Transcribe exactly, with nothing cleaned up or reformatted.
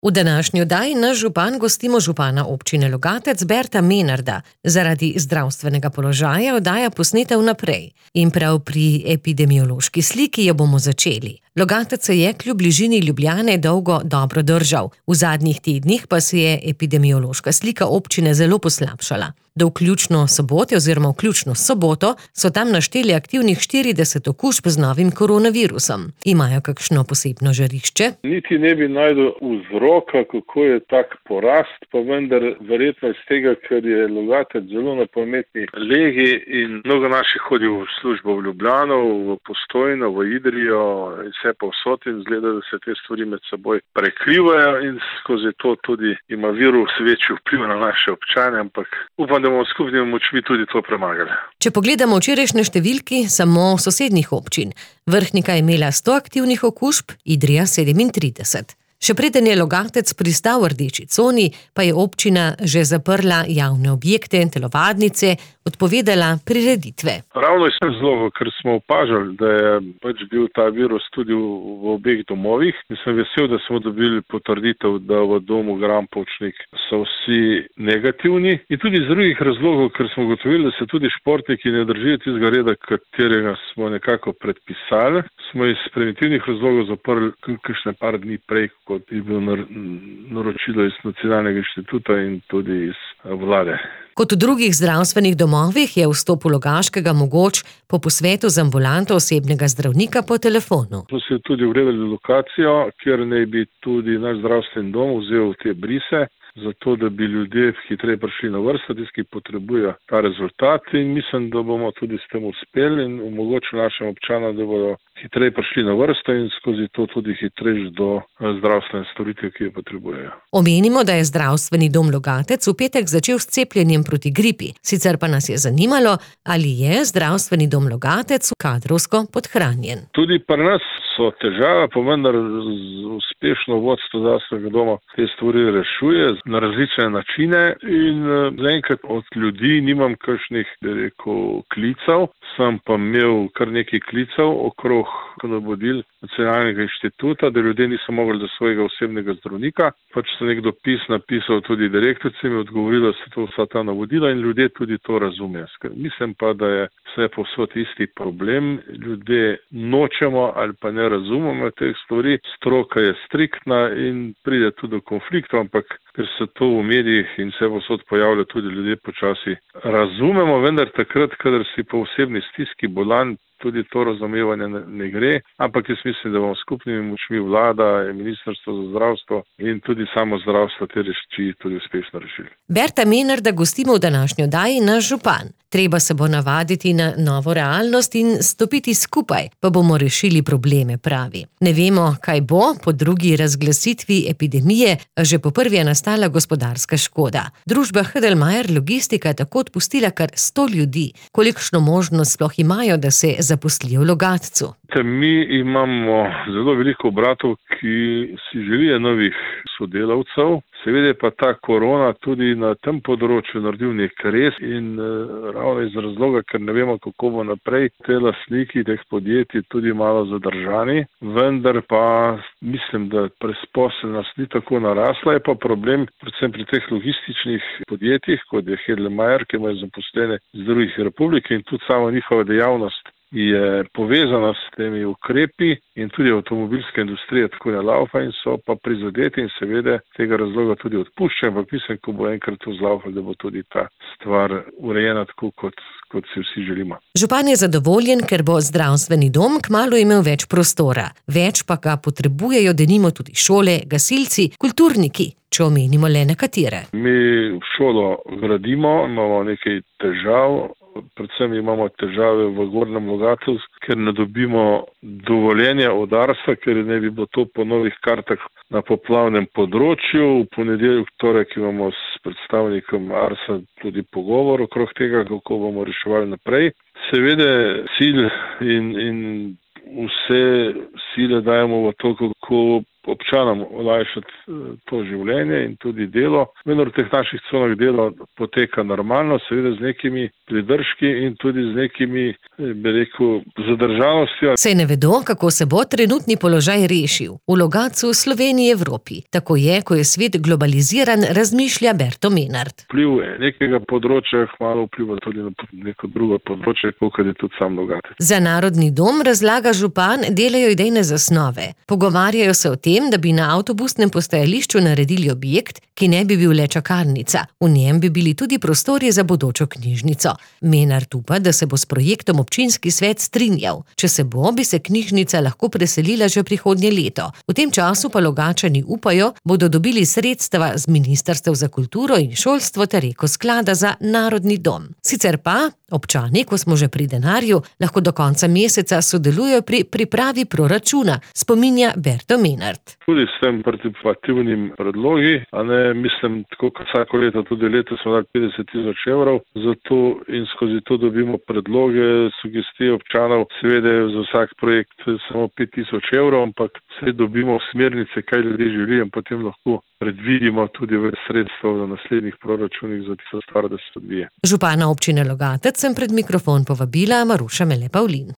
V današnji oddaji naš župan gostimo župana občine Logatec Berta Menarda. Zaradi zdravstvenega položaja oddaja posnetev naprej. In prav pri epidemiološki sliki jo bomo začeli. Logatec se je kljub bližini Ljubljane dolgo dobro držal. V zadnjih tednih pa se je epidemiološka slika občine zelo poslabšala. Do vključno sobote oziroma vključno soboto so tam našteli aktivnih štirideset okužb z novim koronavirusom. Imajo kakšno posebno žarišče? Niti ne bi našel vzroka, kako je tak porast, pa vendar verjetno iz tega, ker je Logatec zelo na pametni legi in mnogo naših hodi v službo v Ljubljano, v Postojno, v Idrijo in vse povsod in zgleda, da se te stvari med seboj prekrivajo in skozi to tudi ima virus večji vpliv na naše občane, ampak upam, da bomo skupnimi močmi tudi to premagali. Če pogledamo včerajšnje številki samo sosednjih občin, Vrhnika je imela sto aktivnih okužb, Idrija sedemintrideset. Še preden je Logatec pristal v rdeči coni, pa je občina že zaprla javne objekte, telovadnice, odpovedala prireditve. Ravno iz razloga, ker smo opažali, da je pač bil ta virus tudi v, v obeh domovih in sem vesel, da smo dobili potrditev, da v domu Grampovčnik so vsi negativni in tudi iz drugih razlogov, ker smo ugotovili, da se tudi športniki ne držijo tistega reda, katerega smo nekako predpisali, smo iz preventivnih razlogov zaprli kakšne par dni prej, kot je bilo naročilo iz Nacionalnega inštituta in tudi iz vlade. Kot v drugih zdravstvenih domovih je vstop v Logaškega mogoč po posvetu z ambulanto osebnega zdravnika po telefonu. Smo si tudi ogledali lokacijo, kjer naj bi tudi naš zdravstveni dom vzel te brise, zato da bi ljudje hitreje prišli na vrsto, tisti, ki potrebujejo ta rezultat in mislim, da bomo tudi s tem uspeli in omogočili našim občanom, da bodo hitreje prišli na vrsto in skozi to tudi hitreje do zdravstvene storitve, ki jo potrebujejo. Omenimo, da je zdravstveni dom Logatec v petek začel s cepljenjem proti gripi. Sicer pa nas je zanimalo, ali je zdravstveni dom Logatec kadrovsko podhranjen. Tudi pri nas so težave, pa vendar uspešno vodstvo zdravstvenega doma te stvari rešuje na različne načine in zaenkrat od ljudi nimam kakšnih, bi rekel, klicev, sem pa imel kar nekaj klicev okrog navodil Nacionalnega inštituta, da ljudje niso mogli do svojega osebnega zdravnika. Pač sem nek dopis napisal tudi direktorici, mi odgovorila, da so to vsa ta navodila in ljudje tudi to razumejo. Mislim pa, da je vse povsod isti problem. Ljudje nočemo ali pa ne razumemo teh stvari. Stroka je striktna in pride tudi do konfliktov, ampak ker se to v medijih in vse povsod pojavlja, tudi ljudje počasi razumemo, vendar takrat, kadar si po osebni stiski bolan, tudi to razumevanje ne, ne gre, ampak jaz mislim, da bomo skupnimi močmi vlada, ministrstvo za zdravstvo in tudi samo zdravstvo te reči tudi uspešno rešili. Berta Menarda gostimo v današnji oddaji naš župan. Treba se bo navaditi na novo realnost in stopiti skupaj, pa bomo rešili probleme, pravi. Ne vemo, kaj bo po drugi razglasitvi epidemije, že po prvi je nastala gospodarska škoda. Družba Heidelmeier Logistika je tako odpustila kar sto ljudi. Kolikšno možnost sploh imajo, da se zaposlijo v Logatcu? Mi imamo zelo veliko obratov, ki si želijo novih sodelavcev. Seveda pa ta korona tudi na tem področju naredil nek res in uh, ravno iz razloga, ker ne vemo, kako bo naprej, te lastniki teh podjetij tudi malo zadržani, vendar pa mislim, da brezposelnost ni tako narasla, je pa problem predvsem pri teh logističnih podjetjih, kot je Heidelmeier, ki imajo zaposlene iz drugih republik in tudi sama njihova dejavnost je povezana s temi ukrepi in tudi avtomobilska industrija tako ne laufa in so pa prizadeti in seveda tega razloga tudi odpuščajo, ampak mislim, ko bo enkrat to zlaufalo, da bo tudi ta stvar urejena tako, kot, kot si vsi želimo. Župan je zadovoljen, ker bo zdravstveni dom kmalu imel več prostora. Več pa ga potrebujejo denimo tudi šole, gasilci, kulturniki, če omenimo le nekatere. Mi šolo gradimo, imamo nekaj težav. Predvsem imamo težave v Gornjem Logatcu, ker ne dobimo dovoljenja od Arsa, ker ne bi bilo to po novih kartah na poplavnem področju. V ponedeljek, torek imamo s predstavnikom Arsa tudi pogovor okrog tega, kako bomo reševali naprej. Seveda cilj in, in vse sile dajemo v to, kako občanom olajšati to življenje in tudi delo. Vendar v teh naših conah delo poteka normalno, seveda z nekimi pridržki in tudi z nekimi, bi rekel, zadržanostjo. Saj ne vedo, kako se bo trenutni položaj rešil. V Logatcu, Sloveniji, Evropi. Tako je, ko je svet globaliziran, razmišlja Berto Menard. Vpliv nekega področja malo vpliva tudi na neko drugo področje, kot je tudi sam Logatec. Za Narodni dom, razlaga župan, delajo idejne zasnove. Pogovarjajo se o tem, da bi na avtobusnem postajališču naredili objekt, ki ne bi bil le čakalnica. V njem bi bili tudi prostori za bodočo knjižnico. Menard upa, da se bo s projektom občinski svet strinjal. Če se bo, bi se knjižnica lahko preselila že prihodnje leto. V tem času pa Logatčani upajo, bodo dobili sredstva z Ministrstev za kulturo in šolstvo ter Eko sklada za Narodni dom. Sicer pa občani, ko smo že pri denarju, lahko do konca meseca sodelujo pri pripravi proračuna, spominja Berto Menard. Tudi s tem participativnim predlogi, a ne mislim, tako kot vsako leto, tudi leto smo dali petdeset tisoč evrov, zato in skozi to dobimo predloge, sugestije občanov, seveda je za vsak projekt samo pet tisoč evrov, ampak vse dobimo smernice, kaj ljudje želijo in potem lahko predvidimo tudi več sredstev za naslednjih proračunih za tisto stvar, da se odvije. Župana občine Logatec sem pred mikrofon povabila Maruša Mele Pavlin.